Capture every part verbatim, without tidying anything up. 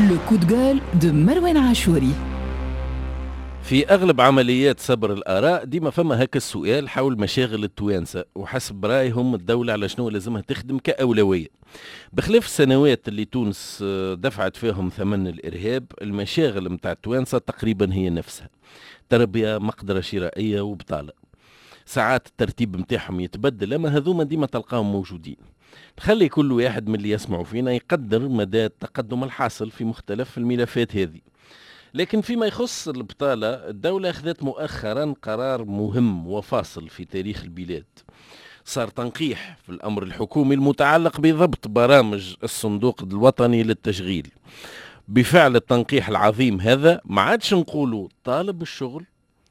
لو كود جول دو مروان عاشوري. في أغلب عمليات صبر الآراء ديما فما هكا السؤال حول مشاغل التوانسة وحسب رأيهم الدولة على شنو لازمها تخدم كأولوية. بخلاف السنوات اللي تونس دفعت فيهم ثمن الإرهاب، المشاغل متاع التوانسة تقريبا هي نفسها: تربية، مقدرة شرائية، وبطالة. ساعات الترتيب متاعهم يتبدل، أما هذوما ديما تلقاهم موجودين. نخلي كل واحد من اللي يسمعوا فينا يقدر مدى التقدم الحاصل في مختلف الملفات هذه. لكن فيما يخص البطالة، الدولة أخذت مؤخرا قرار مهم وفاصل في تاريخ البلاد. صار تنقيح في الأمر الحكومي المتعلق بضبط برامج الصندوق الوطني للتشغيل. بفعل التنقيح العظيم هذا ما عادش نقولوا طالب الشغل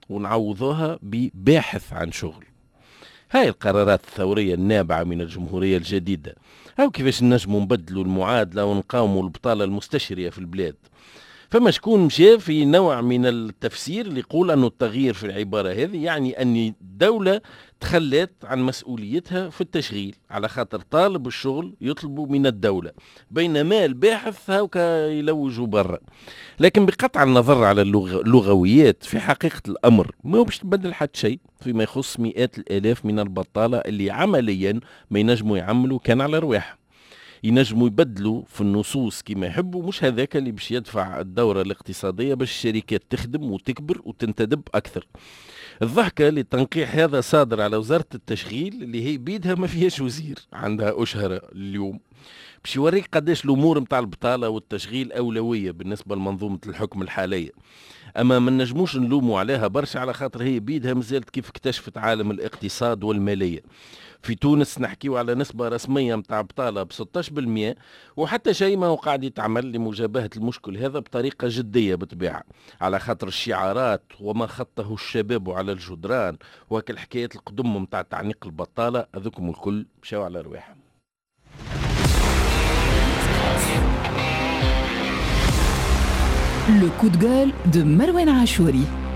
ونعوضوها بباحث عن شغل. هاي القرارات الثورية النابعة من الجمهورية الجديدة. أو كيفاش نجموا نبدلوا المعادلة ونقاوموا البطالة المستشرية في البلاد. فما شكون مشى في نوع من التفسير اللي يقول أنه التغيير في العبارة هذه يعني أن الدولة تخلت عن مسؤوليتها في التشغيل، على خاطر طالب الشغل يطلبوا من الدولة، بينما الباحث هاوكا يلوجوا برا. لكن بقطع النظر على اللغويات، في حقيقة الأمر ما هو باش تبدل حد شيء فيما يخص مئات الآلاف من البطالة اللي عمليا ما ينجموا يعملوا كان على رواحهم. ينجموا يبدلوا في النصوص كما يحبوا، مش هذاك اللي باش يدفع الدورة الاقتصادية باش الشركات تخدم وتكبر وتنتدب أكثر. الضحكة للتنقيح هذا صادر على وزارة التشغيل اللي هي بيدها ما فيهاش وزير، عندها أشهر اليوم، باش يوريك قداش الأمور متاع البطالة والتشغيل أولوية بالنسبة لمنظومة الحكم الحالية. أما ما نجموش نلوموا عليها برشا على خاطر هي بيدها مازالت كيف اكتشفت عالم الاقتصاد والمالية. في تونس نحكيو على نسبة رسمية متاع بطالة ب ستة عشر بالمئة، وحتى شيء ما هو قاعد يتعمل لمجابهة المشكل هذا بطريقة جدية بالطبيعة، على خاطر الشعارات وما خطه الشباب على الجدران وهك الحكايات القدم متاع تعميق البطالة هذوكم الكل مشاو على رواحهم. لو كود جول دو مروان عاشوري.